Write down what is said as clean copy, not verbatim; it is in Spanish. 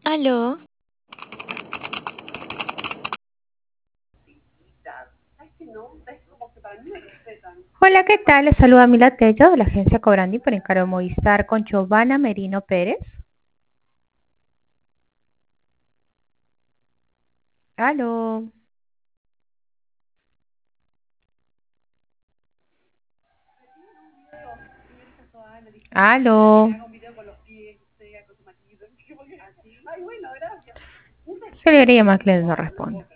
Aló, Hola, ¿qué tal? Les saluda Mila Tello de la agencia Cobrandi por encargo de Movistar con Giovanna Merino Pérez. Aló, aló. Se le llamar que no responde.